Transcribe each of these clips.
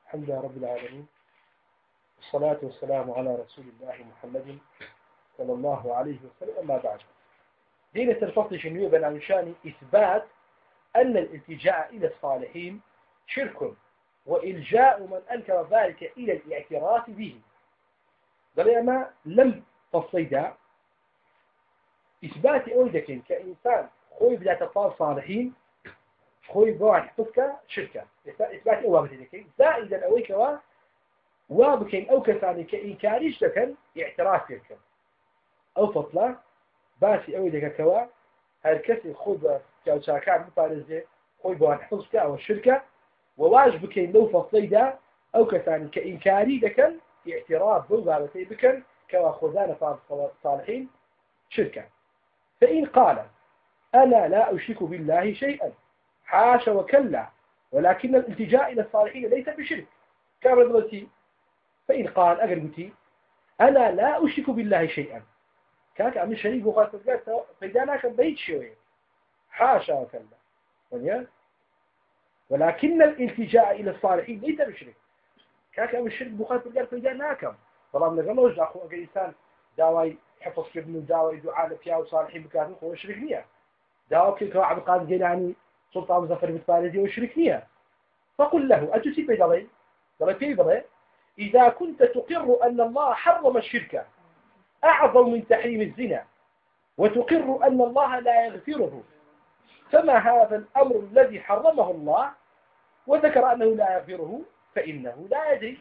الحمد لله رب العالمين، والصلاة والسلام على رسول الله محمد صلى الله عليه وسلم. أما بعد، دينة الفصل شنو بين عشان إثبات أن الالتجاء إلى الصالحين شرك، وإلجاء من أنكر ذلك إلى الاعتراف به. بل لم تصيدا إثبات أولدك كإنسان خوي بلا تطار صالحين خوي بواحد حفظك شركة إثبات أولدك زائدا أويك وابكين أو كثاني كإنكاريش لكن اعتراف لك أو فضلا باسي أولدك كوا هالكسي خوي كأوشاكان مطارزة خوي بواحد حفظك أو الشركة وواجبكين لو فصيدا أو كثاني كإنكاري لكن اعتراف بوابتي بكن كوا خذان صالحين شركة. فإن قال أنا لا أشرك بالله شيئا حاشا وكلا، ولكن الالتجاء إلى الصالحين ليس بشرك كما ذكرتي. فإن قال أقربتي أنا لا أشرك بالله شيئا كاك أمن شريك وقال فإذا كان بيت شوية حاشا وكلا، ولكن الالتجاء إلى الصالحين ليس بشرك كاك أمن شريك وقال فإذا ناكم طبعا من غير أخو إنسان داوي حفظ ابن داوي دعاء لفيا وصالحين بكاته هو شرك نية داوي كل عبد القادر الجيلاني سلطان مظفر بالفارزي وشرك نية. فقل له أتسيب بيدلي بيدلي إذا كنت تقر أن الله حرم الشرك أعظم من تحريم الزنا وتقر أن الله لا يغفره، فما هذا الأمر الذي حرمه الله وذكر أنه لا يغفره فإنه لا يدري.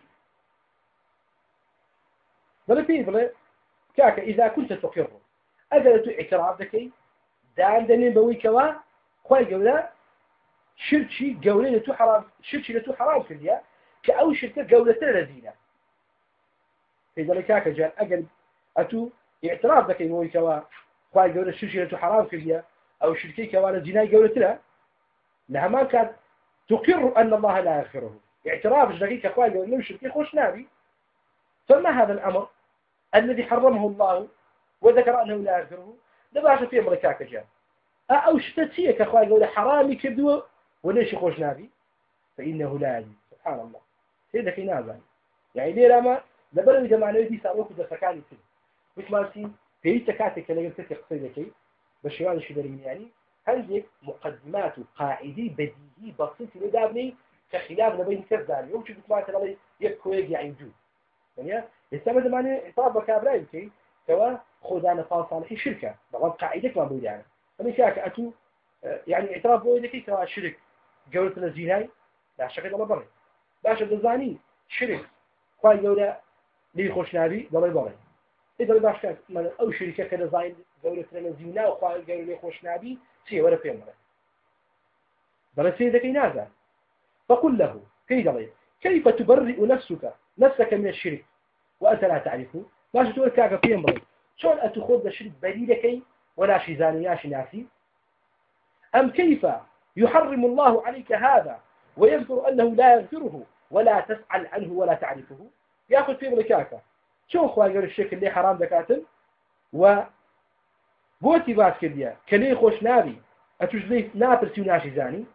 بل كاك إذا كنت تقر أجلت اعتراف ذكي دان دنين بوي كوا خواهي قولا شركي قولة لتو حرام شركي لتو حرام كرديا كأو شركة قولة لذينة. فإذا لكاك جان أجل أتو اعتراف ذكي بوي كوا خواهي قولا شركي لتو حرام كرديا أو شركي كوا لزينة قولة لا لها ما كان تقر أن الله لا يغفره اعتراف ذكي كخواهي قولا شركي خوش نابي. فما هذا الأمر الذي حرمه الله وذكر أنه لا يغفره لباش في أمريكا جاء أو شتتيه كأخواني يقول حرامي كبدو وليش يخوش نبي فإنه لا يجوز. سبحان الله هذا في نازل يعني ليه لما لبرد جماعة دي سأروك دفكاني كده مش ماشي في تكاتك اللي قلت قصيدة كي بشيوان الشدرين يعني عندك مقدمات وقاعدي بديهي بسيط لدابني كخلاف بين كذا يوم شو بتسمع ترى يكويج يعني وجود يعني يستمد معنى عطاب كابراي كي سواء خذان صالحين شركة طبعا قاعدة ما بقول يعني أنا كاك أتو يعني اعتراف بويدكي سواء شرك جولة الزيناي لا شك ده بري باش الزاني شرك قاي جولة لي خوش نبي ضري بري إذا باش كان من أو شركة كذا زين جولة الزيناء وقاي جولة لي خوش نبي شيء ولا في مرة بل سيدك نازل. فقل له كيف تبرئ نفسك من الشرك وأنت لا تعرفه؟ باش تقول كاك في مرة شلون أتخذ الشرك بريدك ولا شي زاني يا شي ناسي؟ أم كيف يحرم الله عليك هذا ويذكر أنه لا يغفره ولا تسأل عنه ولا تعرفه؟ يأخذ في ملكاك شو خواهي الشيك اللي حرام ذكاتل وبوتي باس كرديا كلي خوش نابي أتوجلي نابرسي وناشي زاني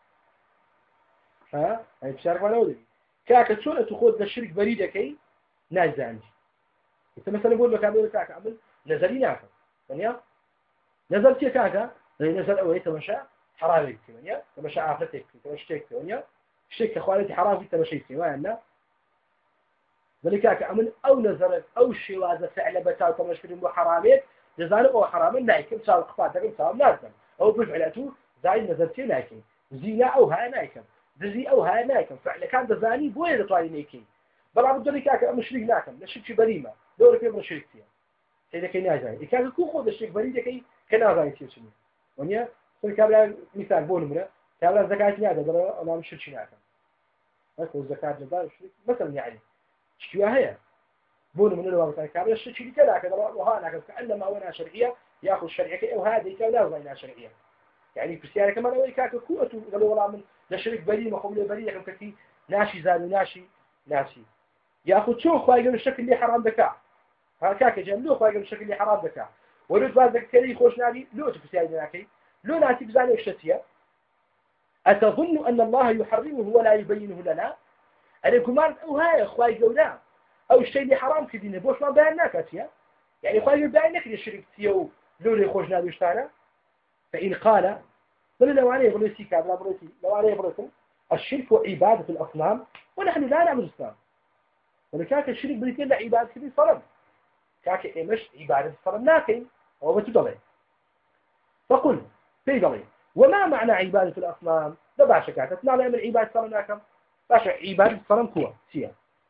ها هاي بشارك ما نودي كاك شلون أتخذ الشرك بريدك ناس زاني أنت مثلا بقول لك عمل كاك عمل نزلي نافع ثانية نزل تي كاكا نزل أول تمشى حرامي ثانية تمشى عافتك تمشيك ثانية شيك أخوانتي حرامي تمشيك وين ذلك كاكا عمل أو نزلت أو شيء وهذا فعل بتاع تمشي في حرامي جزاله أو حرام نايكم صار قطعة كم صار لازم أو بفعلته زاي نزلت نايكم زينا أو ها نايكم ذي أو ها نايكم فعل كان ذاني بوين طالع نايكين بلعب ذلك كاكا مشرك ناكم لشيك بريمة دور في مشرك فيها إذا كان ناجي إذا كان كل خود الشيء بريدة كي كنا رايح يسوي ونيا فالكابلا مثال بونمنا كابلا زكاة ناجي ده أنا مش شيء ناجي أكو زكاة جدار شيء مثلا يعني شو هي بونمنا لو مثلا كابلا شيء كذا كذا وها ناجي كأنما هو شرعية يأخذ شرعية كي أو هذه كلا وين شرعية يعني بسيارة كمان أول كاكو كوتو قالوا والله من لشريك بريء مخبول بريء كم كتي ناشي زاني ناشي يأخذ شو خواجه الشكل اللي حرام ذكاء هكاك جنلو خواجه الشكل اللي حرام ذكاء ورد بعد ذكري خوش نادي لو تفسير ذاكي لو ناتي بزاني الشتية أتظن أن الله يحرمه ولا يبينه لنا أنا كمان أو هاي إخوائي جودا أو الشيء اللي حرام كدينه بوش ما بيان ناكاتيا يعني إخوائي بيان نكري الشرك تيو لولي خوشنا بيشتانا فإن قال بل لو عليه بريسي كابلا بريسي لو عليه بريسي الشرك عبادة الأصنام ونحن لا نعبد الأصنام ولكاك الشرك بريتين لعبادة كبير صرم كاك إيمش عبادة الصرم ناكين هو بتدلي فقل في دلي وما معنى عبادة الأصنام ده باشا كاكت نعلم من عبادة الصرم ناكم باشا عبادة الصرم كوة سيا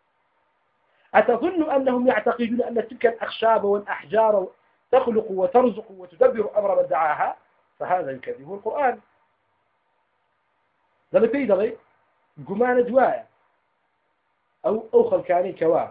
أتظن أنهم يعتقدون أن تلك الأخشاب والأحجار تخلق وترزق وتدبر أمر من دعاها فهذا يكذب القرآن لما في دلي قمان دوايا أو خلكاني كوا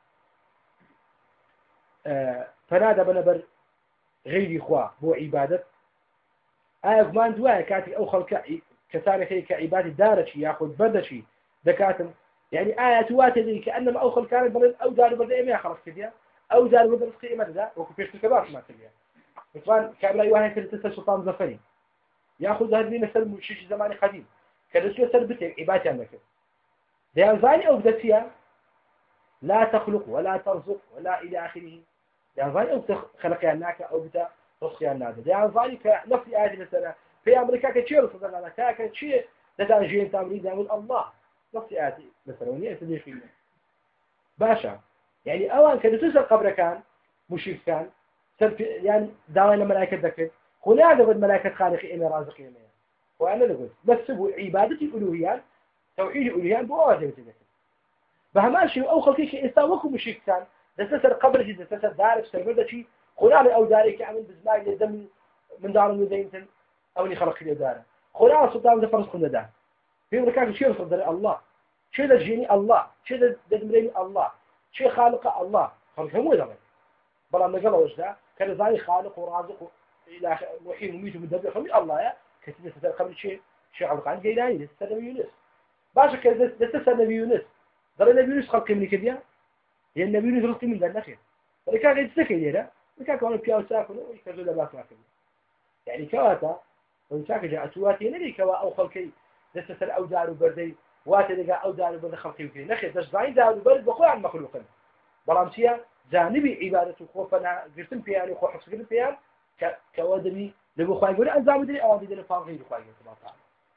فنادى بنبر غير إخوة هو عبادة قمان دوايا كاتي أو خلك كساري كعبادة دارشي يأخذ بردشي ذكاتم يعني آيات واتدي كأنما أو خلكاني بلد أو دار برد إيميا خلق كديا أو دار برد رزقي إيميا ذا وكفيش الكبار ما كديا مثلا كابلا يواهي تلتسل سلطان زفري يأخذ هذه مثل مشيش زماني قديم كدسوا سربتك عبادة عندك ده زاني أو بدتيا لا تخلق ولا ترزق ولا إلى آخره ده زاني أو خلق يعناك أو بتا رزق يعناك ده زاني كنفس آيات مثلا في أمريكا كتير صدق على كاك شيء ده جين تامرين يقول الله نفس آيات مثلا وني أسميه فيه باشا يعني أوان كدسوا قبر كان مشرك كان يعني دعونا ملائكة ذكر هنا هذا ملائكة خالق إيمان رازق إيمان وأنا نقول بس هو عبادة الألوهيات توحيد الألوهيات بواجه ذكر بهمان شيء أو خلقي شيء استوكم مشرك كان دستر قبر جد دستر دارك سربدا شيء هنا أو دارك عمل بزمان يدم من دار المدينة أو اللي خلق لي داره هنا سلطان ذا فرس كنا ده في أمريكا شيء صدر الله شيء ذا جيني الله شيء ذا دمرين الله شيء خالق الله خلقه مو ذا بلا ما قالوا إيش ده كان زاني خالق ورازق إلى وحيد مميت ومدبر خمي الله يا كتير ستر قبل شيء عبد القادر جيلاني لسه نبي يونس باشا كذا لسه نبي يونس ضل النبي يونس خلق من كذا هي النبي يونس رزق من ذا النخيل ولكن قد سكين هنا ولكن كانوا بياو ساكنوا ويكذوا لباس راكب يعني كواتا ويساك جاء تواتي نبي كوا أو خلقي لسه أو دار بردي واتلقى أو دار برد خلقي وكذا نخيل بس زين دار برد بقول عن مخلوقنا برامسيا جانبي عبادة خوفنا قرتم فيها خوف حسقل فيها كوادمي لبو خواهي يقول أنزام دري أوادي دل فاغي لخواهي سبحانه وتعالى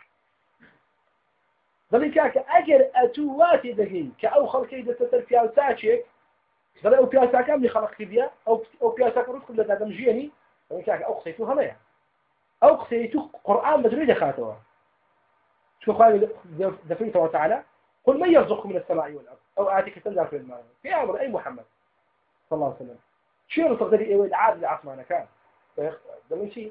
ذلك أجر أتواتي دقي كأو خلقي دستر فيها وتاچيك ذلك أو فيها ساكام اللي خلق كبيا أو فيها ساكام رزق لذا دمجيني ذلك أو قصيتو هميا أو قصيتو قرآن مدريد خاتوا شو خواهي دفعي سبحانه وتعالى قل من يرزقكم من السماء والأرض أو آتيك تنزل في الماء في أمر أي محمد صلى الله عليه وسلم شيء رزق ذلك إيه العاد لعصمانه كان ده من شيء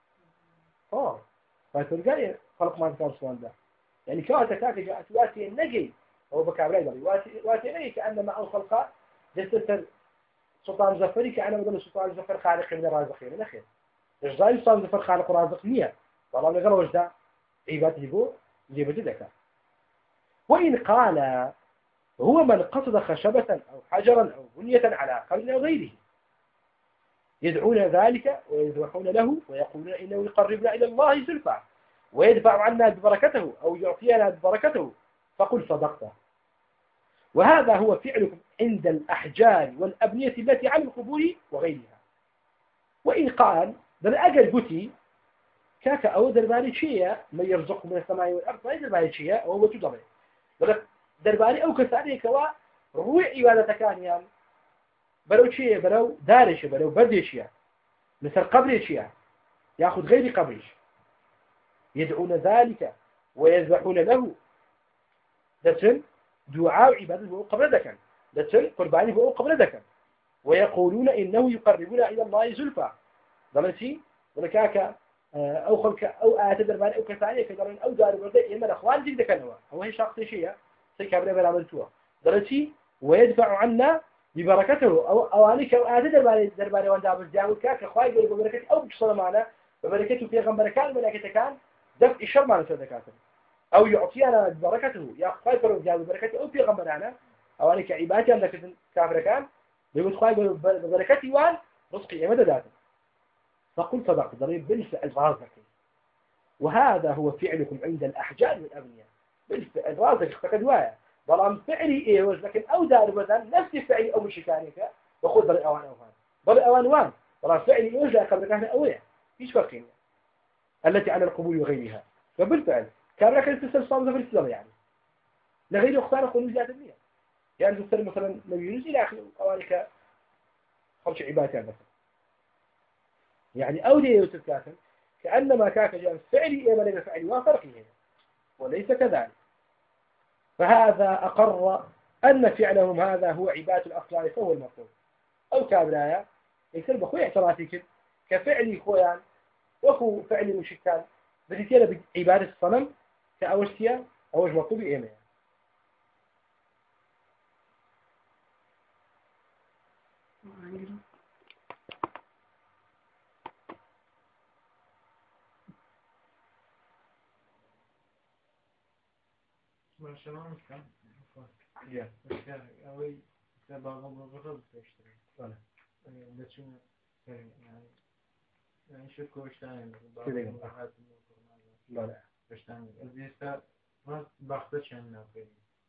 فتلقى خلق ما ذكر سبحانه ده يعني كاتك جاءت واتي النجي هو بكابلاي ضري واتي نجي كأنما أو خلقاء جلست سلطان زفري كأنما ضل سلطان زفر خالق من الرازقين من أخير إجزاء سلطان زفر خالق رازق نية والله نقول وجده عبادة يقول اللي بدك وإن قال هو من قصد خشبة أو حجرا أو بنية على قبر أو غيره يدعون ذلك ويذبحون له ويقولون إنه يقربنا إلى الله زلفى ويدفع عنا ببركته أو يعطينا ببركته فقل صدقت وهذا هو فعلكم عند الأحجار والأبنية التي على القبور وغيرها وإن قال بل أجل بتي كاك أو درباري شيء من يرزقه من السماء والأرض ما يدرباري شيء وهو تدري بل درباري أو كساري كوا روعي ولا تكانيان بلو شيء بلو دارش بلو بديش مثل قبريش يأخذ غير قبريش يدعون ذلك ويذبحون له دسن دعاء عبادة هو قبل ذكر دسن قرباني هو قبل ذكر ويقولون إنه يقربنا إلى الله زلفى ضمنتي ولكاك أو خلق أو آتدر بان أو كثانية كذلك أو دار برده إما الأخوان جيد ذكروا هو هي شخص شيء سيكابري بلا عملتوها ضمنتي ويدفع عنا ببركته أو أنك أو آتدر بان وان دابر جاول كاك أخوان يقول ببركته أو بشصل معنا ببركته في غنبر كان ملائكة كان دفع الشر معنا سيدكاته أو يعطينا بركته يا خايف لو جاب بركته أو في غمرنا أو أنا كعبادتي عندك كافر كان بيقول خايف بركتي وان رزقي مدى ذاته فقل صدق ضريب بالفعل رازقك وهذا هو فعلكم عند الأحجار والأبنية بالفعل رازق فقد وايا بلام فعلي إيوز لكن أو دار بدن نفس فعلي أو مشكانك بخود بل أوان أوان بل أوان وان بلام فعلي إيوز لا قبل كان أوية إيش فرقين التي على القبول وغيرها فبالفعل كان لك التسلسل في السلام يعني لغير اختار قلوب ذات المية يعني تسلم مثلا نبي يونس إلى آخر أوانك خمس عبادات يعني مثلا يعني أولي يوسف كافر كأنما كاك جاء فعلي إيما لك فعلي وفرقه هنا وليس كذلك فهذا أقر أن فعلهم هذا هو عبادة الأصلان فهو المطلوب أو كابرايا يكتب بخوي اعترافي كفعلي خويا وكو فعلي مشكان بديتينا بعبادة الصنم كأوشتيا أوش مطلوب إيما ما شاء الله كان يا أوي سبعة مرات بتشتري ولا بس يعني شو كوشتاني كذا لا لا كوشتاني زيستا ما بختش أنا في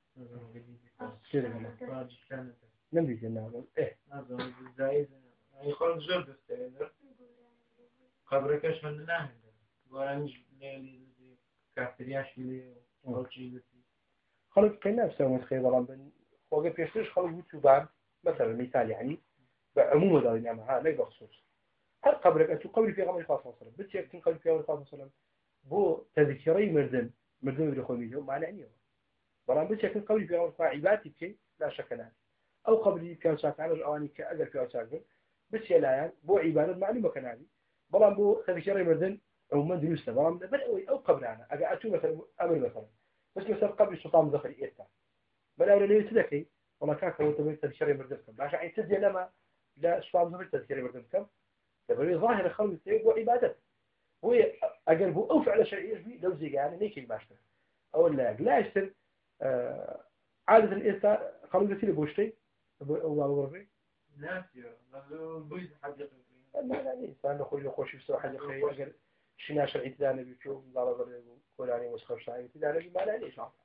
كذا بعد كانت نمدي جنة إيه هذا زايد يخرج زود استعداد خبركش من ناهي وانج ليلي كافترياش لي وقلتي خلق قينا بسوي متخيل ضرب بن وقف بيشتريش خلق يوتيوبر مثلا مثال يعني بعموم دار النعمة ها لا بخصوص هل قبلك أنت قبل في غمر الخاص وسلم بس يكتن قبل في غمر الخاص وسلم بو تذكري مردم يدخل ميجو معنى عنيه برام بس يكتن قبل في غمر الخاص عبادتي كي لا شك لا أو قبل كان شاك على الأواني كأجر في أشاكل بس يلايان بو عبادة معلومة كان هذه برام بو تذكري مردم أو من دروسه برام بدأ أو قبل أنا أجا مثلا أمر مثلا بس مثلا قبل السلطان مدخل إيتا بل أولا ليه تذكي والله كاك هو تبي تذكري مردمكم باش عين تدي لما لا السلطان مدخل تذكري مردمكم تبي ظاهر خلق التيب وعبادته هو أجل هو أو فعل شرعي يجبي لو زي يعني نيكي باشته أو لا يشتر عادة الإنسان خلق التيب بوشتي أو غرفي ناسيو لو بيز حاجة لا إنسان نخرج نخش في سوى حاجة خير أجل شنا شرعي تدانا بيشوف ضرب كولاني مسخر شعبي تدانا بما لا ليش عارف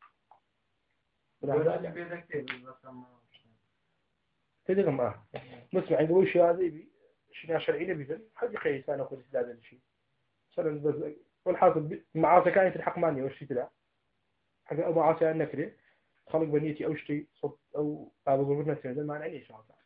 بلا بيدك تبي بس ما تدري ما نسمع يقول شيء هذا يبي شنا شرعي نبي حاجة خير إنسان نخرج تدانا الشيء مثلا بس والحاصل معاصي كانت الحق ماني وش تلا حاجة أو معاصي أنا كده خلق بنيتي أو شيء صوت أو أبو قربنا سنة ما نعني إيش عارف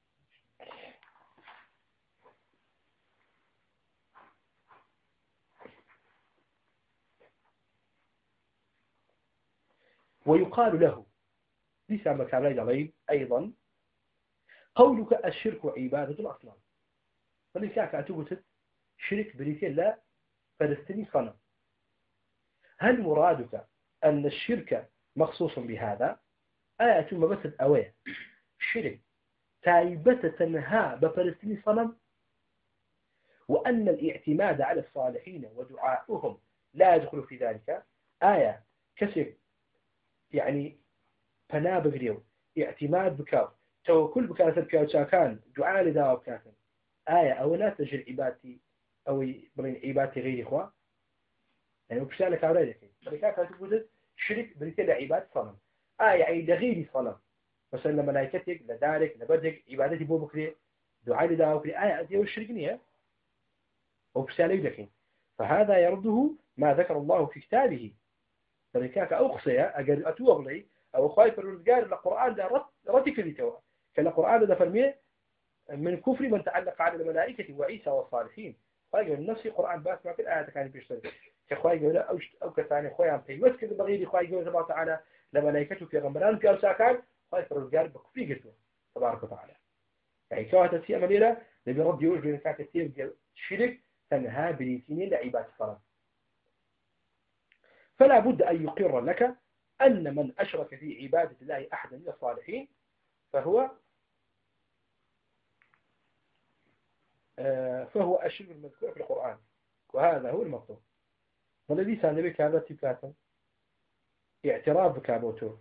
ويقال له ليس مكان عليه أيضا قولك الشرك عبادة الأصنام فليس كأتوبة شرك بريتين لا فلسطيني صنم هل مرادك أن الشرك مخصوص بهذا آية ما بس أويه شرك تايبة تنهى بفلسطيني صنم وأن الاعتماد على الصالحين ودعاؤهم لا يدخل في ذلك آية كسر يعني فناب بغريو اعتماد بكاو توكل بكاسة بكاو شاكان دعاء لدعاء بكاسة آية أو لا تجر عبادتي أو بين عبادتي غير إخوة يعني بشأنك على ذلك فلكاك تقول شرك بريتين عباد صنم آية أي لغير صنم مثلا لملائكتك لدارك لبدك عبادتي بو بكري دعاء لدعاء بكري آية أديه الشرك نية وبسالي لك فهذا يرده ما ذكر الله في كتابه فلكاك أقصي أجر أتوغلي أو خايف الرزقار القرآن ده رتك لتوا كالقرآن ده فرميه من كفر من تعلق على الملائكة وعيسى والصالحين خايف من نفس القرآن بس ما في الآية كان بيشتغل كخايف ولا أو كثاني خويا في مسك بغير خايف الله تعالى لملائكته في غمران في أرساكان خايف الرزقار بكفي قتله تبارك وتعالى يعني كواتا سي أمليلة نبي رد يوجد بين كاك كثير شرك تنهى بريتين لعباد الصلاة فلا بد أن يقر لك أن من أشرك في عبادة الله أحدا من الصالحين فهو الشرك المذكور في القرآن وهذا هو المطلوب والذي سأل بك هذا تبكاتا اعتراف بكابوته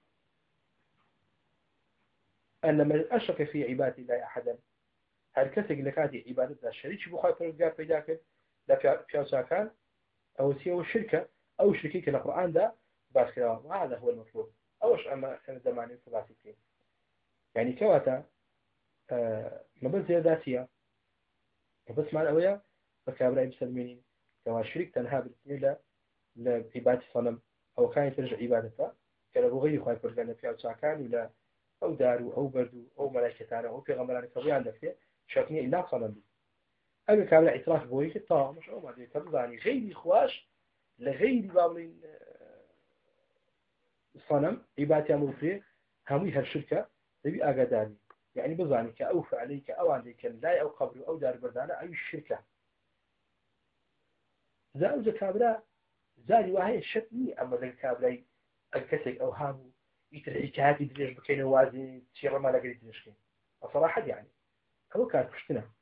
أن من أشرك في عبادة الله أحدا هل كسك لك هذه عبادة الشريك بخاطر الرجال في ذاك لا في أوساكان أو سيو الشركة أو شركيك القرآن ده بس كده وهذا هو المطلوب أوش أما زماني ثلاثي يعني كواتا ما بس زي ذاتية بس مع الأوية فكابرا مسلمين كوا شريك تنها بالسميلة لعبادة صنم أو كان ترجع عبادته كلا بغير خايف برجعنا فيها وشاكان ولا أو دارو أو بردو أو ملائكة أو في غمران كبير عندك فيه شافني إلا صنم بي أبي كابرا اعتراف بويك طا مش أو ما دي تبضعني غير إخواش لغير بابلين صنم عبادة أمر فيه همي هالشركة تبي أجداني يعني بظاني كأوف عليك أو عندك لا أو قبر أو دار بردانة أي الشركة زوجة كابرا زاري وهي الشتني أما ذا كابرا الكسك أو هامو يترحي كهاتي دليش بكين وازي تشير ما لقيت دليش الصراحة يعني هو كان كشتنا